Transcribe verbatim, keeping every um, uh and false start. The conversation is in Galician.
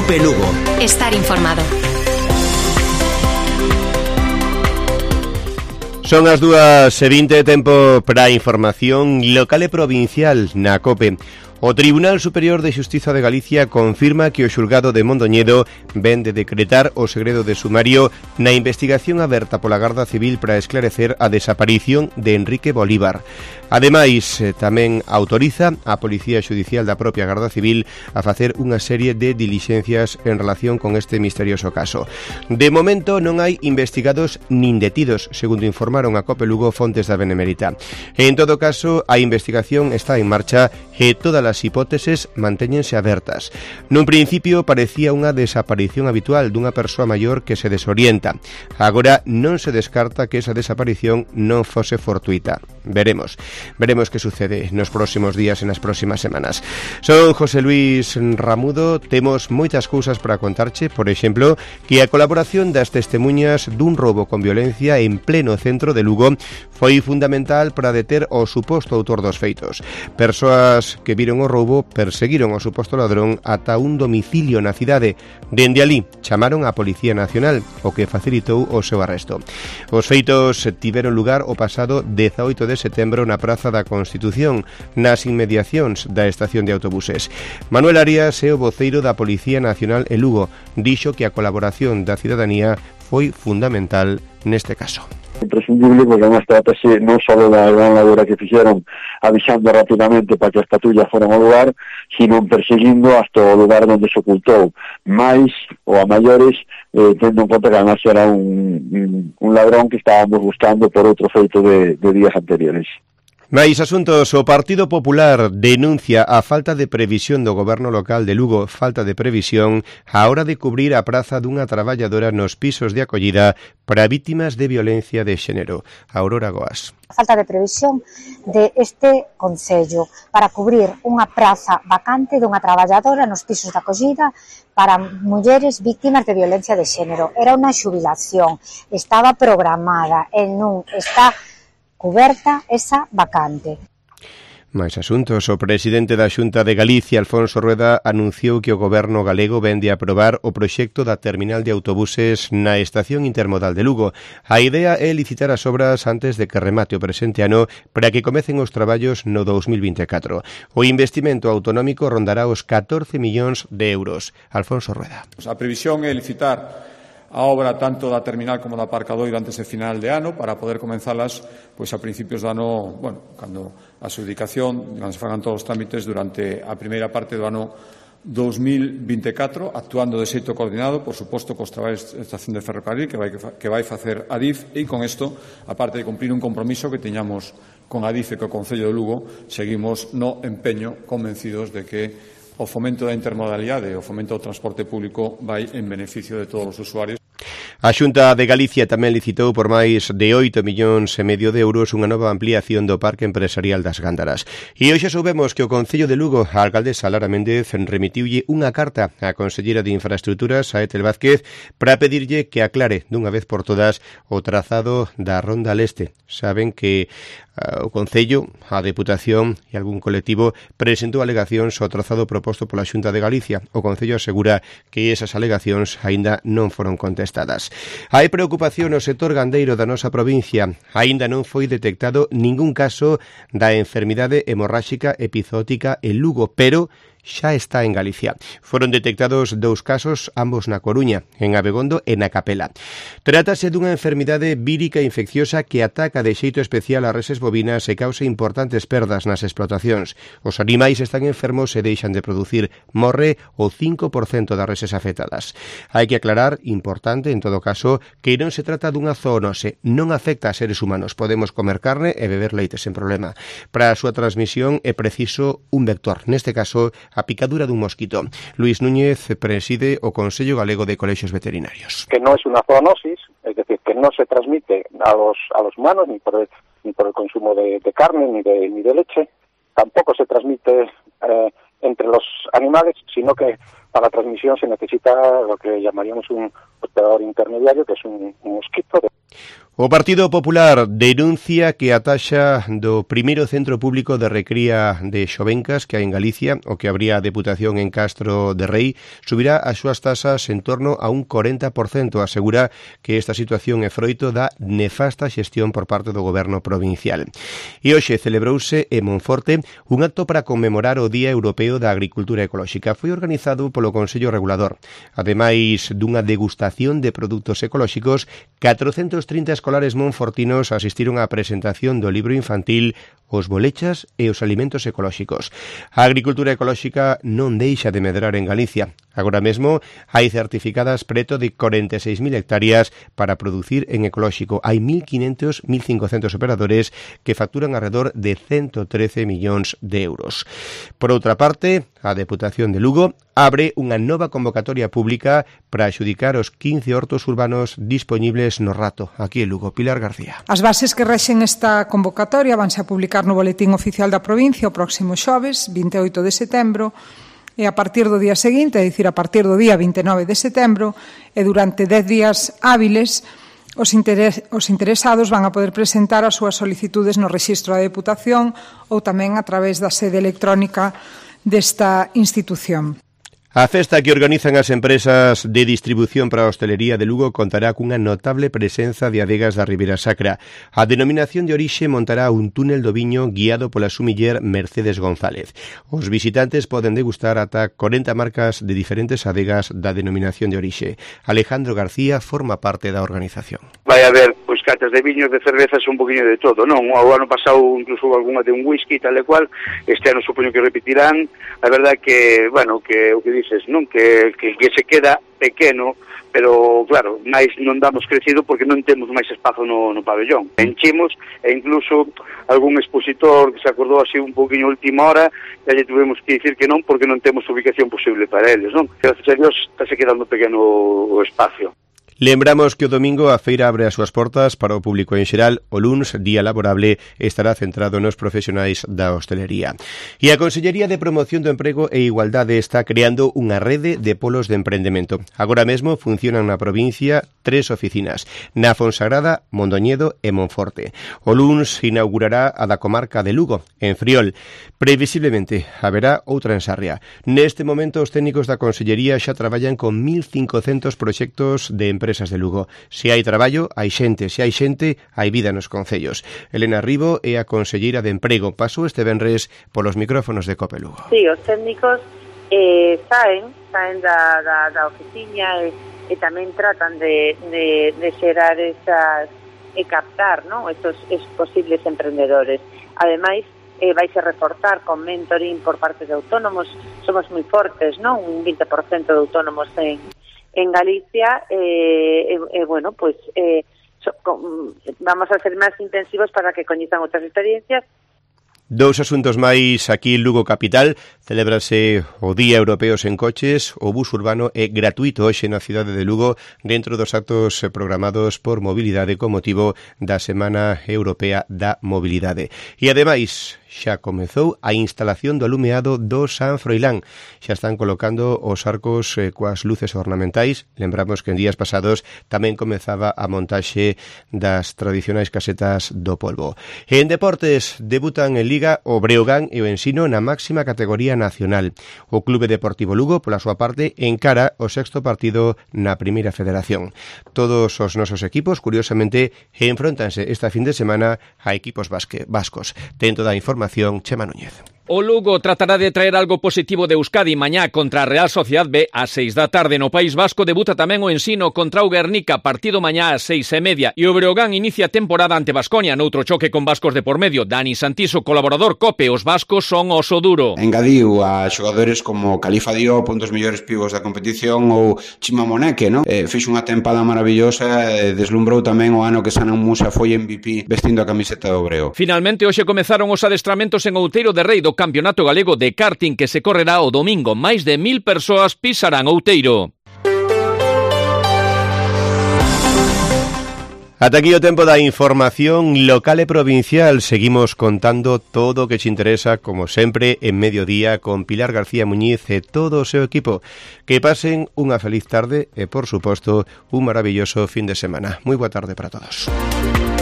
COPE Lugo. Estar informado. Son as dúas e vinte, tempo para a información local e provincial na COPE. O Tribunal Superior de Xustiza de Galicia confirma que o xulgado de Mondoñedo ven de decretar o segredo de sumario na investigación aberta pola Garda Civil para esclarecer a desaparición de Enrique Bolívar. Ademais, tamén autoriza a Policía Xudicial da propia Garda Civil a facer unha serie de dilixencias en relación con este misterioso caso. De momento non hai investigados nin detidos, segundo informaron a COPE Lugo fontes da Benemérita. En todo caso, a investigación está en marcha e todas as hipóteses mantéñense abertas. Nun principio parecía unha desaparición habitual dunha persoa maior que se desorienta. Agora non se descarta que esa desaparición non fose fortuita. Veremos. Veremos que sucede nos próximos días e nas próximas semanas. Son José Luis Ramudo, temos moitas cousas para contarche, por exemplo, que a colaboración das testemuñas dun roubo con violencia en pleno centro de Lugo foi fundamental para deter o suposto autor dos feitos. Persoas que viron o roubo perseguiron o suposto ladrón ata un domicilio na cidade. Dende ali chamaron á Policía Nacional, o que facilitou o seu arresto. Os feitos tiveron lugar o pasado dezaoito de setembro na Praza da Constitución, nas inmediacións da estación de autobuses. Manuel Arias é o voceiro da Policía Nacional en Lugo. Dixo que a colaboración da cidadanía foi fundamental neste caso. Imprescindible, porque además tratase non só da gran labora que fixeron avisando rapidamente para que as patrullas foran ao lugar, sino perseguindo hasta o lugar onde se ocultou máis ou a maiores, eh, tendo en conta que además era un, un ladrón que estábamos buscando por outro feito de, de días anteriores. Mais asuntos, o Partido Popular denuncia a falta de previsión do goberno local de Lugo, falta de previsión á hora de cubrir a praza dunha traballadora nos pisos de acollida para vítimas de violencia de xénero. Aurora Goas. A falta de previsión de este concello para cubrir unha praza vacante dunha traballadora nos pisos de acollida para mulleres víctimas de violencia de xénero. Era unha xubilación, estaba programada e non está cuberta esa vacante. Mais asuntos. O presidente da Xunta de Galicia, Alfonso Rueda, anunciou que o goberno galego vende a aprobar o proxecto da terminal de autobuses na estación intermodal de Lugo. A idea é licitar as obras antes de que remate o presente ano para que comecen os traballos no dous mil vinte e catro. O investimento autonómico rondará os catorce millóns de euros. Alfonso Rueda. A previsión é licitar a obra tanto da terminal como da aparcadoiro antes de final de ano para poder comenzalas pois a principios do ano, bueno, cando a adjudicación, cando se fagan todos os trámites durante a primeira parte do ano dous mil vinte e catro, actuando de xeito coordinado, por suposto, cos traballos da estación de ferrocarril que vai, que vai facer a D I F e con isto, aparte de cumprir un compromiso que tiñamos con a D I F e co Concello de Lugo, seguimos no empeño convencidos de que o fomento da intermodalidade e o fomento do transporte público vai en beneficio de todos os usuarios. A Xunta de Galicia tamén licitou por máis de oito millóns e medio de euros unha nova ampliación do Parque Empresarial das Gándaras. E hoxe soubemos que o Concello de Lugo, a alcaldesa Lara Méndez, remitiulle unha carta á Conselleira de Infraestructuras, a Etel Vázquez, para pedirlle que aclare dunha vez por todas o trazado da Ronda Leste. Saben que uh, o Concello, a Deputación e algún colectivo presentou alegacións ao trazado proposto pola Xunta de Galicia. O Concello asegura que esas alegacións aínda non foron contestadas. Hai preocupación no sector gandeiro da nosa provincia. Aínda non foi detectado ningún caso da enfermidade hemorráxica epizootica en Lugo, pero xa está en Galicia. Foron detectados dous casos, ambos na Coruña, en Abegondo e na Capela. Trátase dunha enfermidade vírica infecciosa que ataca de xeito especial as reses bovinas e causa importantes perdas nas explotacións. Os animais están enfermos e deixan de producir. Morre o cinco por cento das reses afectadas. Hai que aclarar, importante en todo caso, que non se trata dunha zoonose, non afecta a seres humanos. Podemos comer carne e beber leite sen problema. Para a súa transmisión é preciso un vector, neste caso a picadura dun mosquito. Luis Núñez preside o Consello Galego de Colexios Veterinarios. Que no es una zoonosis, es decir, que no se transmite a los a los humanos ni por el, ni por el consumo de, de carne ni de ni de leche, tampoco se transmite eh, entre los animales, sino que para la transmisión se necesita lo que llamaríamos un hospedador intermediario, que es un, un mosquito de O Partido Popular denuncia que a taxa do primeiro centro público de recría de Xovencas que hai en Galicia, o que habría Deputación en Castro de Rei, subirá as súas tasas en torno a un cuarenta por cento. Asegura que esta situación é froito da nefasta xestión por parte do Goberno provincial. E hoxe celebrouse en Monforte un acto para conmemorar o Día Europeo da Agricultura Ecolóxica. Foi organizado polo Consello Regulador. Ademais dunha degustación de produtos ecolóxicos, catrocentos trinta escolares monfortinos asistiron á presentación do libro infantil Os bolechas e os alimentos ecolóxicos. A agricultura ecolóxica non deixa de medrar en Galicia. Agora mesmo hai certificadas preto de corenta e seis mil hectáreas para producir en ecolóxico. Hai mil quinhentos, mil cincocentos operadores que facturan alrededor de ciento trece millóns de euros. Por outra parte, a Deputación de Lugo abre unha nova convocatoria pública para adxudicar os quince hortos urbanos dispoñibles no Rato, aquí en Lugo. Pilar García. As bases que rexen esta convocatoria vanse a publicar no Boletín Oficial da Provincia o próximo xoves, vinte e oito de setembro, e a partir do día seguinte, é dicir, a partir do día vinte e nove de setembro, e durante dez días hábiles, os, interes, os interesados van a poder presentar as súas solicitudes no rexistro da Deputación ou tamén a través da sede electrónica desta institución. A festa que organizan as empresas de distribución para a hostelería de Lugo contará cunha notable presenza de adegas da Ribeira Sacra. A denominación de orixe montará un túnel do viño guiado pola sumiller Mercedes González. Os visitantes poden degustar ata corenta marcas de diferentes adegas da denominación de orixe. Alejandro García forma parte da organización. Vai haber pois catas de viños, de cervezas, un poquinho de todo, non? O ano pasado incluso algunha de un whisky tal e cual, este ano supoño que repetirán. A verdade que, bueno, que o que dices, non? Que, que, que se queda pequeno, pero claro, máis non damos crecido porque non temos máis espazo no, no pabellón. Enchimos e incluso algún expositor que se acordou así un poquinho última hora, e lle tuvemos que dicir que non porque non temos ubicación posible para eles, non? Gracias a Dios está se quedando pequeno o espacio. Lembramos que o domingo a feira abre as súas portas para o público en xeral. O luns, día laborable, estará centrado nos profesionais da hostelería. E a Consellería de Promoción do Emprego e Igualdade está creando unha rede de polos de emprendemento. Agora mesmo funcionan na provincia tres oficinas, na Fonsagrada, Mondoñedo e Monforte. O luns inaugurará a da comarca de Lugo, en Friol. Previsiblemente haberá outra en Sarria. Neste momento os técnicos da Consellería xa traballan con mil cincocentos proxectos de emprego de Lugo. Se hai traballo, hai xente. Se hai xente, hai vida nos concellos. Elena Ribo é a conselleira de Emprego. Pasou este venres polos micrófonos de Cope Lugo. Sí, os técnicos eh, saen, saen da, da, da oficina e, e tamén tratan de, de, de xerar esas e captar, ¿no? estos, estos posibles emprendedores. Ademais, eh, vais a reforzar con mentoring por parte de autónomos. Somos moi fortes, ¿no? Un veinte por ciento de autónomos en en Galicia, eh, eh, eh, bueno, pues eh, so, con, vamos a ser máis intensivos para que coñezan outras experiencias. Dous asuntos máis aquí en Lugo Capital. Celébrase o Día Europeo sen Coches. O bus urbano é gratuito hoxe na cidade de Lugo dentro dos actos programados por Mobilidade con motivo da Semana Europea da Mobilidade. E ademais, xa comezou a instalación do alumeado do San Froilán. Xa están colocando os arcos eh, coas luces ornamentais. Lembramos que en días pasados tamén comezaba a montaxe das tradicionais casetas do polvo. E en deportes debutan en Liga o Breogán e o Ensino na máxima categoría nacional. O Clube Deportivo Lugo, pola súa parte, encara o sexto partido na Primeira Federación. Todos os nosos equipos, curiosamente, enfrontanse esta fin de semana a equipos vasque, vascos. Ten toda a información Chema Núñez. O Lugo tratará de traer algo positivo de Euskadi mañá contra a Real Sociedad B a seis da tarde. No País Vasco debuta tamén o Ensino contra o Guernica, partido mañá a seis e media. E o Breogán inicia temporada ante Baskonia noutro choque con vascos de por medio. Dani Santiso, colaborador Cope, os vascos son oso duro. Engadiu a xogadores como Califa Diop, un dos mellores pivos da competición, ou Chima Moneque, non? Eh, fixo unha tempada maravillosa e deslumbrou tamén o ano que Sanan Musa foi M V P vestindo a camiseta do Breo. Finalmente, hoxe comezaron os adestramentos en Outeiro de Rei do Campeonato Galego de Karting que se correrá o domingo. Máis de mil persoas pisarán Outeiro. Ata aquí o tempo da información local e provincial. Seguimos contando todo o que te interesa, como sempre, en mediodía con Pilar García Muñiz e todo o seu equipo. Que pasen unha feliz tarde e, por suposto, un maravilloso fin de semana. Moi boa tarde para todos.